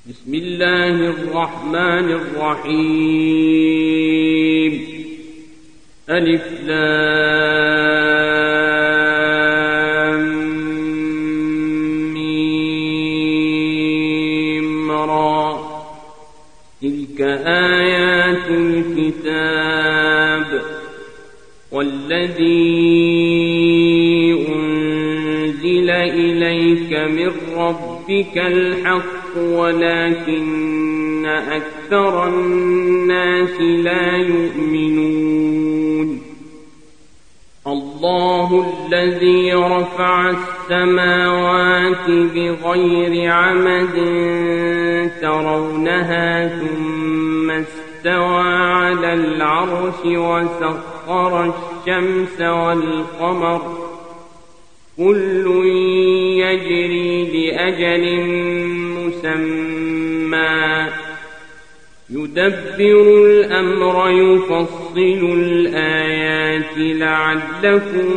بسم الله الرحمن الرحيم. ألف لام ميم را. تلك آيات الكتاب والذي أنزل إليك من ربك الحق ولكن أكثر الناس لا يؤمنون. الله الذي رفع السماوات بغير عمد ترونها ثم استوى على العرش وسخر الشمس والقمر كل يجري لأجل مسمى يدبر الأمر يفصل الآيات لعلكم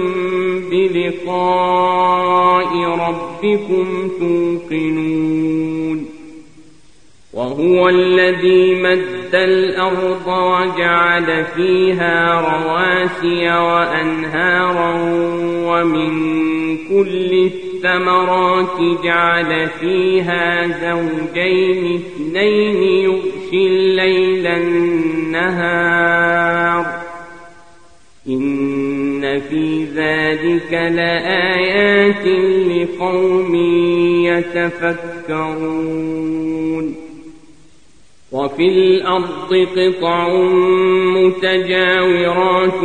بلقاء ربكم توقنون. وهو الذي مد الأرض وجعل فيها رواسي وأنهارا ومن كل الثمرات جعل فيها زوجين اثنين يغشي الليل النهار إن في ذلك لآيات لقوم يتفكرون. وفي الأرض قطع متجاورات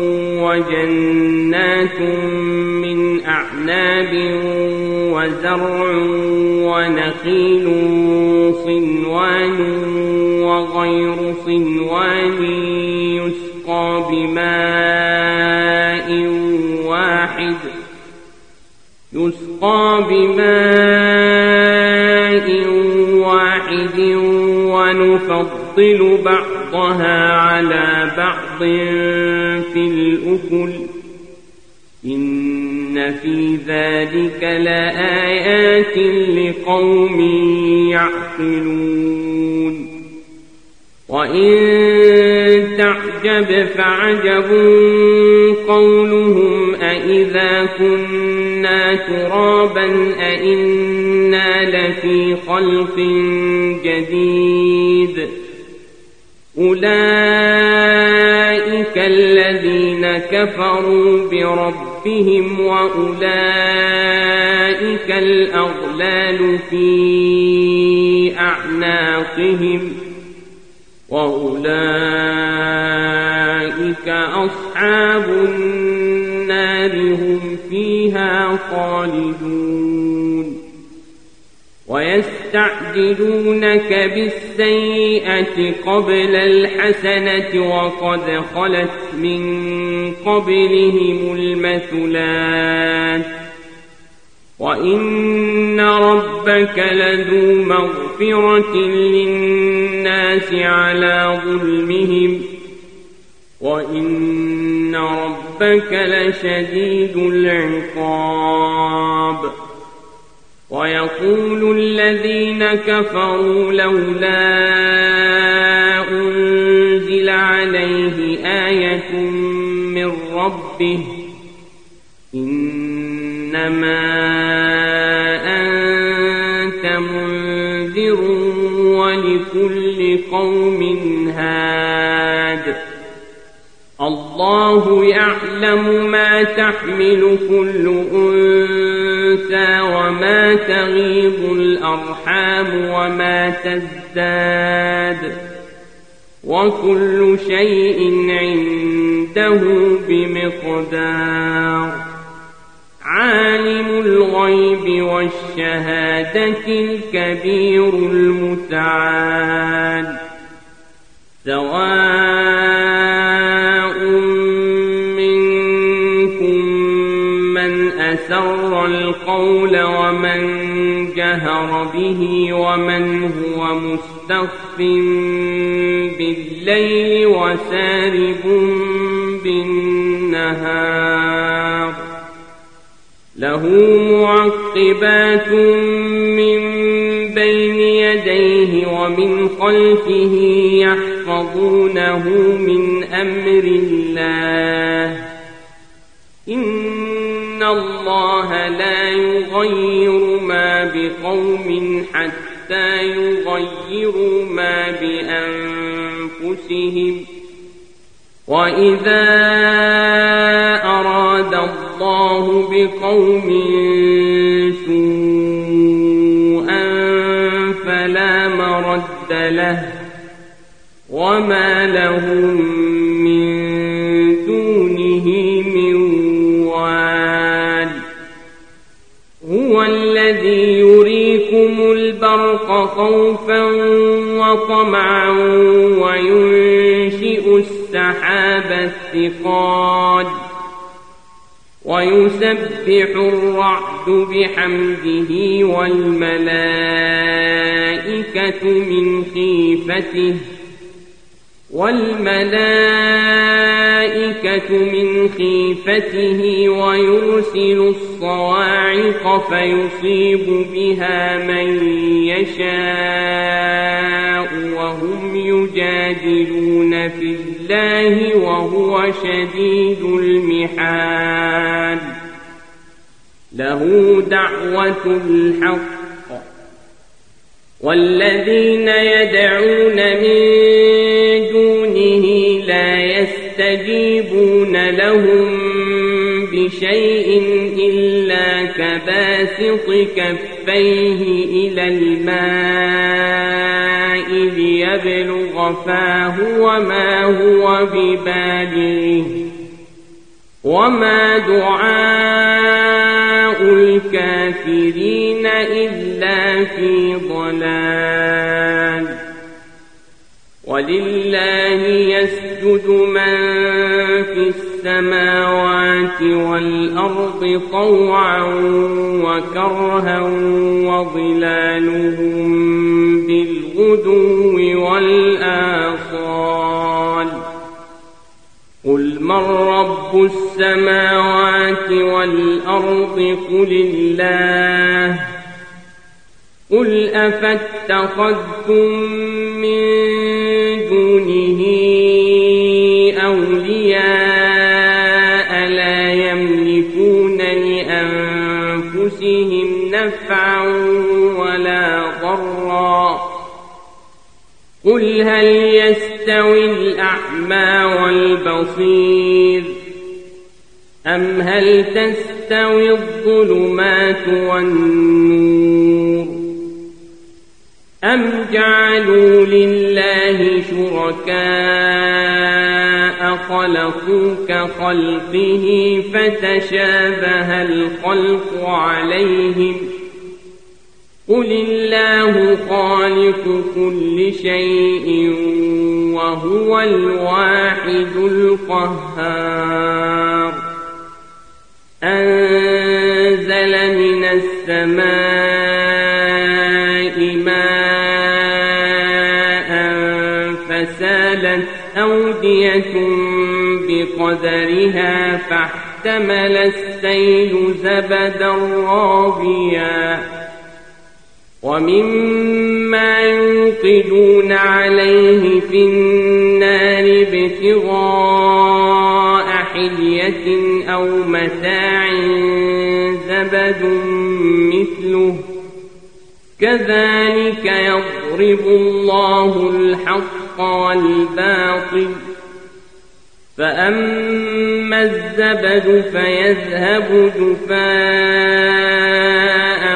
وجنات من أعناب وزرع ونخيل صنوان وغير صنوان يسقى بماء واحد ونفضل بعضها على بعض في الأكل إن في ذلك لآيات لقوم يعقلون. وإن تعجب فعجب قولهم أإذا كنا ترابا أإنا لفي خلق جديد أولئك الذين كفروا بربهم وأولئك الأغلال في أعناقهم وأولئك أصحاب النار هم فيها خالدون. ويستعجلونك بالسيئة قبل الحسنة وقد خلت من قبلهم المثلات وإن ربك لذو مغفرة للناس على ظلمهم وإن ربك لشديد العقاب. ويقول الذين كفروا لولا أنزل عليه آية من ربه إنما أنت منذر ولكل قوم هاد الله يعلم ما تحمل كل أنثى وما تغيض الأرحام وما تزداد وكل شيء عنده بمقدار. عالم الغيب والشهادة الكبير المتعال سواء منكم من أسر القول ومن جهر به ومن هو مستخف بالليل وسارب بالنهار له معقبات من بين يديه ومن خلفه يحفظونه من أمر الله إن الله لا يغير ما بقوم حتى يغيروا ما بأنفسهم وإذا أراد الله بقوم سوءا فلا مرد له وما لهم من دونه من وال هو الذي يريكم البرق خوفا وطمعا وينشئ السحاب الثقال ويسبح الرعد بحمده والملائكة من خيفته ويرسل الصواعق فيصيب بها من يشاء وهم يجادلون في الله وهو شديد المحال له دعوة الحق والذين يدعون من دونه لا يستجيبون لهم بشيء إلا كباسط كفيه إلى الماء ليبلغ فاه وما هو ببالغه وما دعاء الكافرين إلا في ضلال ولله يسجد من في السماوات والأرض طوعا وكرها وظلالهم بالغدو والآصال قل من رب السماوات والأرض قل الله قل أفاتخذتم من دونه أولياء لا يملكون لأنفسهم نفعا ولا ضرا قل هل يستوي الأعمى والبصير أم هل تستوي الظلمات والنور أم جعلوا لله شركاء خلقوا كخلقه فتشابه الخلق عليهم قل الله خالق كل شيء وهو الواحد القهار أنزل من السماء ماء فسالت أودية بقدرها فاحتمل السيل زبدا رابيا ومما يوقدون عليه في النار ابتغاء حلية أو متاع زبد مثله كذلك يضرب الله الحق والباطل فأما الزبد فيذهب جفاء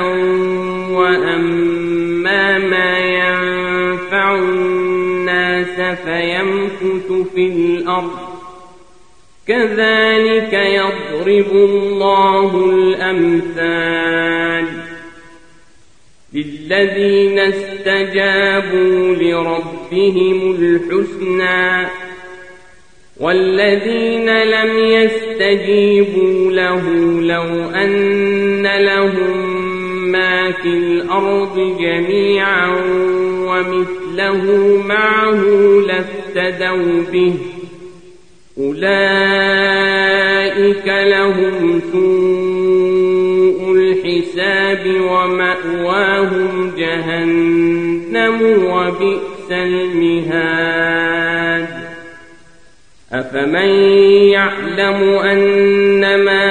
وأما ما ينفع الناس فيمكث في الأرض كذلك يضرب الله الأمثال للذين استجابوا لربهم الحسنى والذين لم يستجيبوا له لو أن لهم ما في الأرض جميعا ومثله معه لافتدوا به أولئك لهم سوء الحساب العذاب ومأواهم جهنم وبئس المهاد أفمن يعلم أنما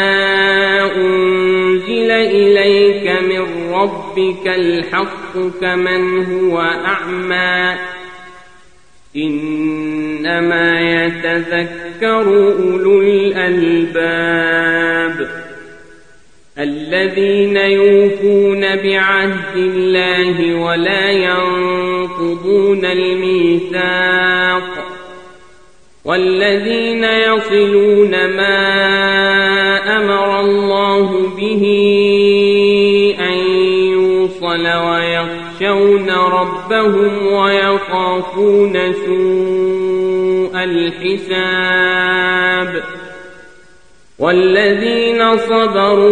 أنزل إليك من ربك الحق كمن هو أعمى إنما يتذكر أولو الألباب الذين يوفون بعهد الله ولا ينقضون الميثاق والذين يصلون ما أمر الله به أن يوصل ويخشون ربهم ويخافون سوء الحساب والذين صبروا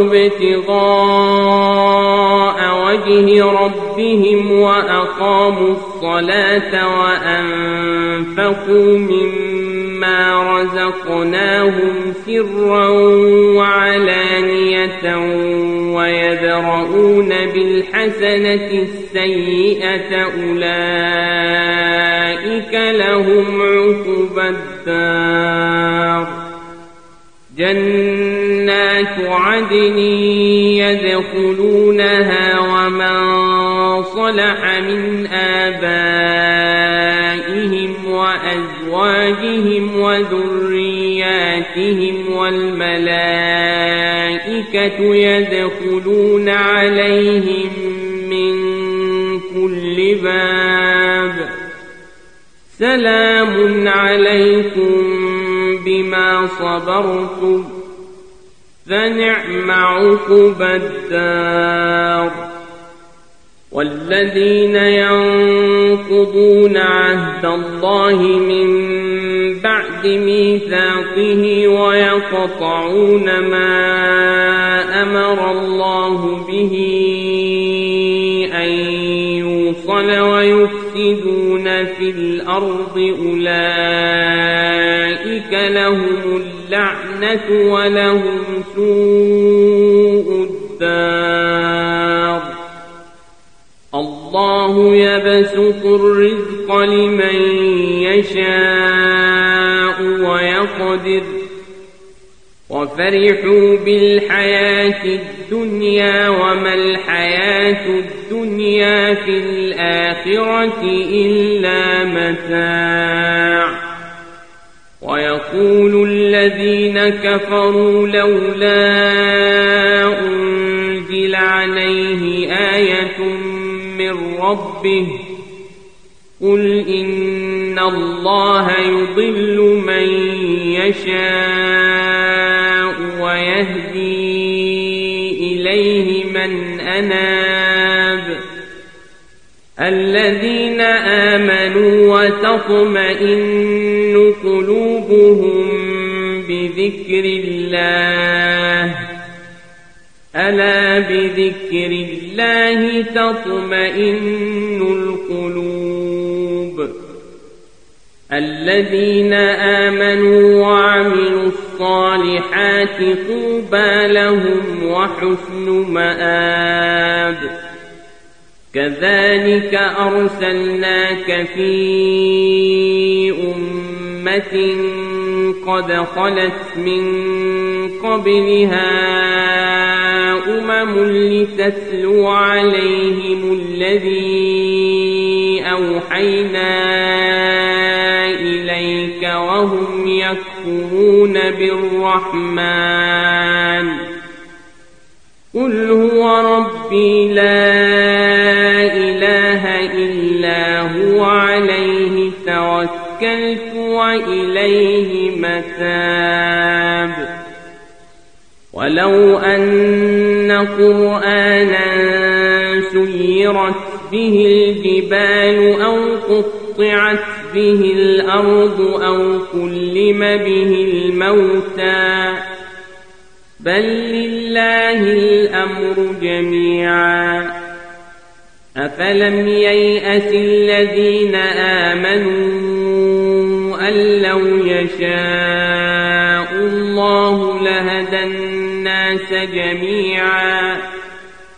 ابتغاء وجه ربهم وأقاموا الصلاة وأنفقوا مما رزقناهم سرا وعلانية ويدرؤون بالحسنة السيئة أولئك لهم عقبى الدار جنات عدن يدخلونها ومن صلح من آبائهم وأزواجهم وذرياتهم والملائكة يدخلون عليهم من كل باب سلام عليكم بما صبرتم فنعم عقبى الدار والذين ينقضون عهد الله من بعد ميثاقه ويقطعون ما أمر الله به أن يوصل ويفسدون في الأرض أولئك لهم اللعنة ولهم سوء الدار الله يبسط الرزق لمن يشاء ويقدر وفرحوا بالحياة الدنيا وما الحياة الدنيا في الآخرة إلا متاع ويقول الذين كفروا لولا أنزل عليه آية من ربه قل إن الله يضل من يشاء ويهدي إليه من أناب الذين آمنوا وتطمئن قلوبهم بذكر الله ألا بذكر الله تطمئن القلوب الذين آمنوا وعملوا الصالحات طوبى لهم وحسن مآب كذلك أرسلناك في أمة قد خلت من قبلها لتتلو عليهم الذي أوحينا إليك وهم يكفرون بالرحمن قل هو ربي لا إله إلا هو عليه توكلت وإليه متاب ولو أن قرآنا سيرت به الجبال أو قطعت به الأرض أو كلم به الموتى بل لله الأمر جميعا أفلم ييأس الذين آمنوا أن لو يشاء الله لهدى الناس جميعا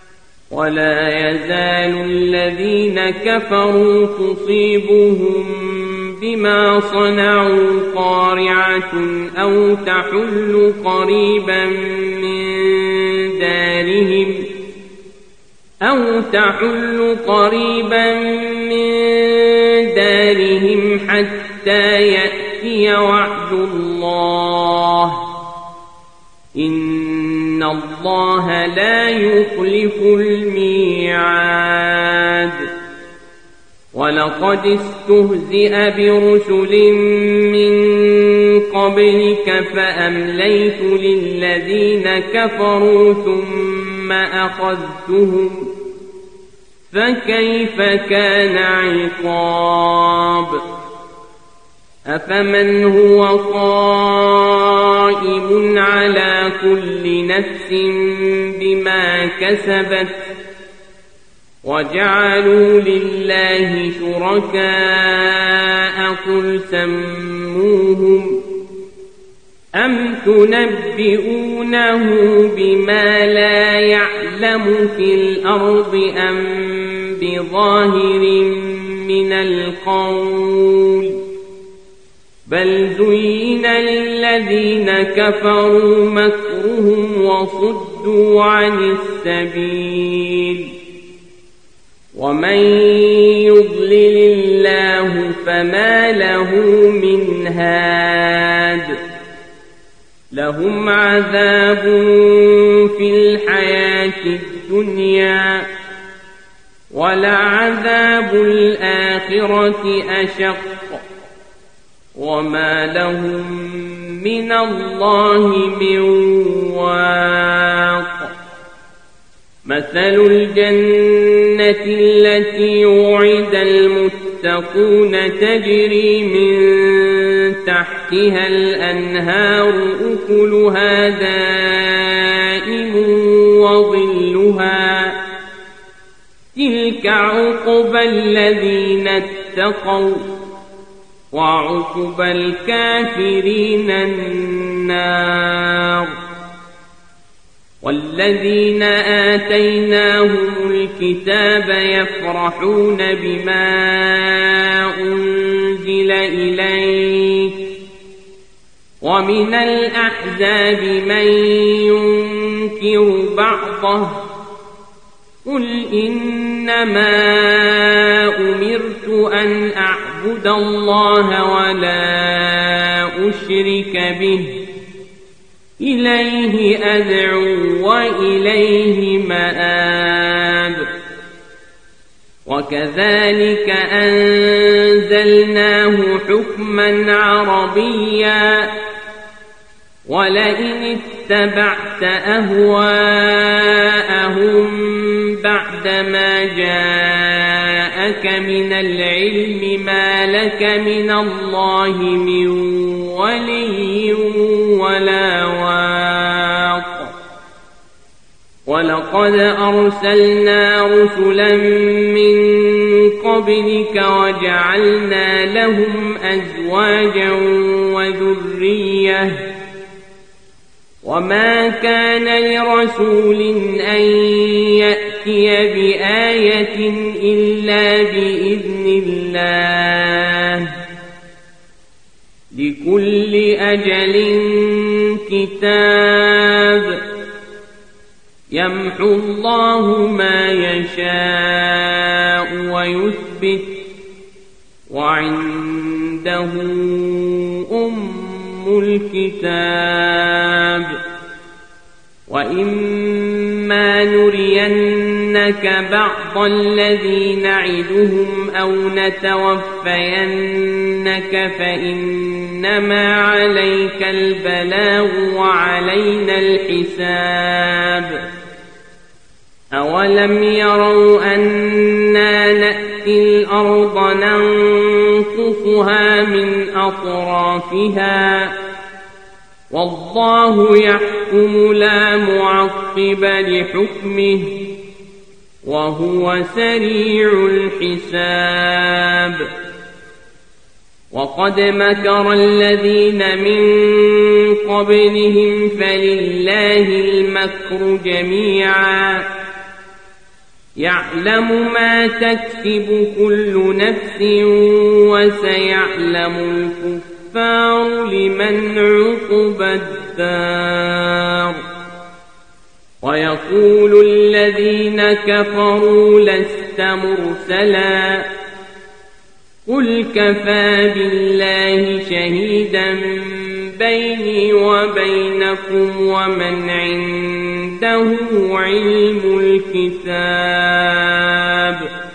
ولا يزال الذين كفروا تصيبهم بما صنعوا قارعة أو تحل قريبا من دارهم حتى يأتي وعد الله إن الله لا يخلف الميعاد ولقد استهزئ برسل من قبلك فأمليت للذين كفروا ثم أخذتهم فكيف كان عقاب أفمن هو قائم على كل نفس بما كسبت وجعلوا لله شركاء قل سموهم أم تنبئونه بما لا يعلم في الأرض أم بظاهر من القول بل زين للذين كفروا مكرهم وصدوا عن السبيل ومن يضلل الله فما له من هاد لهم عذاب في الحياة الدنيا ولعذاب الآخرة أشق وما لهم من الله من واق مثل الجنة التي وعد المتقون تجري من تحتها الأنهار أكلها دائم وظلها تلك عقبى الذين اتقوا وعقبى الكافرين النار والذين آتيناهم الكتاب يفرحون بما أنزل إليك ومن الأحزاب من ينكر بعضه قل إنما أمرت أن أعبد الله ولا أشرك به إليه أدعو وإليه مآب وكذلك أنزلناه حكما عربيا ولئن اتبعت أهواءهم بعدما جاءك من العلم ما لك من الله من ولي ولا واق ولقد أرسلنا رسلا من قبلك وجعلنا لهم أزواجا وذرية وما كان لرسول أن يأتي بآية إلا بإذن الله لكل أجل كتاب يمحو الله ما يشاء ويثبت وعنده الكتاب وإما نرينك بعض الذي نعدهم أو نتوفينك فإنما عليك البلاغ وعلينا الحساب أولم يروا أنا نأتي الأرض ننقصها من أطرافها والله يحكم لا معقب لحكمه وهو سريع الحساب وقد مكر الذين من قبلهم فلله المكر جميعا يعلم ما تكسب كل نفس وسيعلم الكفار لمن عقبى الدار ويقول الذين كفروا لست مرسلا قل كفى بالله شهيدا بيني وبينكم ومن عنده علم الكتاب